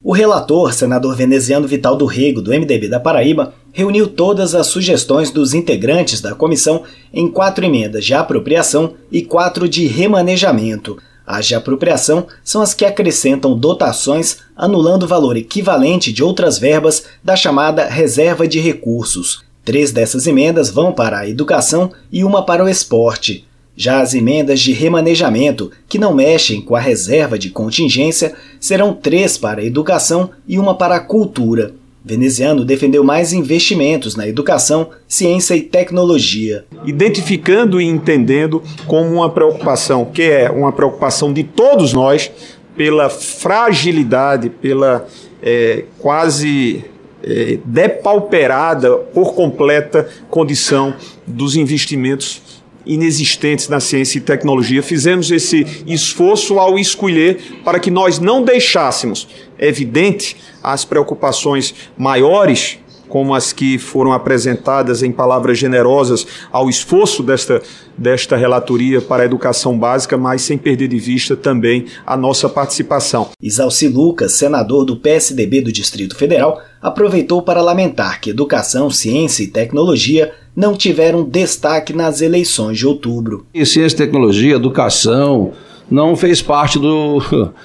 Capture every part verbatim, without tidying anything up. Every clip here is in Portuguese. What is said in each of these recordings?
O relator, senador Veneziano Vital do Rego, do M D B da Paraíba, reuniu todas as sugestões dos integrantes da comissão em quatro emendas de apropriação e quatro de remanejamento. As de apropriação são as que acrescentam dotações, anulando o valor equivalente de outras verbas da chamada reserva de recursos. Três dessas emendas vão para a educação e uma para o esporte. Já as emendas de remanejamento, que não mexem com a reserva de contingência, serão três para a educação e uma para a cultura. Veneziano defendeu mais investimentos na educação, ciência e tecnologia. Identificando e entendendo como uma preocupação, que é uma preocupação de todos nós, pela fragilidade, pela é, quase é, depauperada por completa condição dos investimentos inexistentes na ciência e tecnologia. Fizemos esse esforço ao escolher para que nós não deixássemos evidente as preocupações maiores, como as que foram apresentadas em palavras generosas ao esforço desta, desta relatoria para a educação básica, mas sem perder de vista também a nossa participação. Isalci Lucas, senador do P S D B do Distrito Federal, aproveitou para lamentar que educação, ciência e tecnologia não tiveram destaque nas eleições de outubro. E ciência, tecnologia, educação não fez parte do,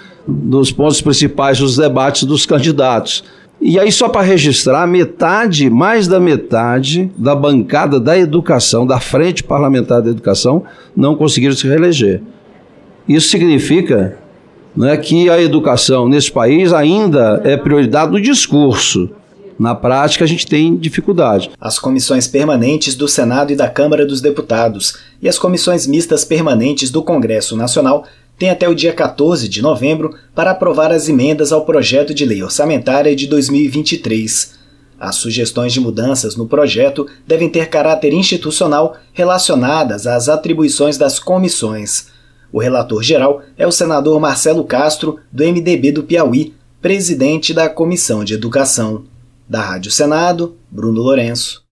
dos pontos principais dos debates dos candidatos. E aí, só para registrar, metade, mais da metade da bancada da educação, da Frente Parlamentar da Educação, não conseguiram se reeleger. Isso significa, né, que a educação nesse país ainda é prioridade no discurso. Na prática, a gente tem dificuldade. As comissões permanentes do Senado e da Câmara dos Deputados e as comissões mistas permanentes do Congresso Nacional têm até o dia quatorze de novembro para aprovar as emendas ao projeto de lei orçamentária de dois mil e vinte e três. As sugestões de mudanças no projeto devem ter caráter institucional relacionadas às atribuições das comissões. O relator geral é o senador Marcelo Castro, do M D B do Piauí, presidente da Comissão de Educação. Da Rádio Senado, Bruno Lourenço.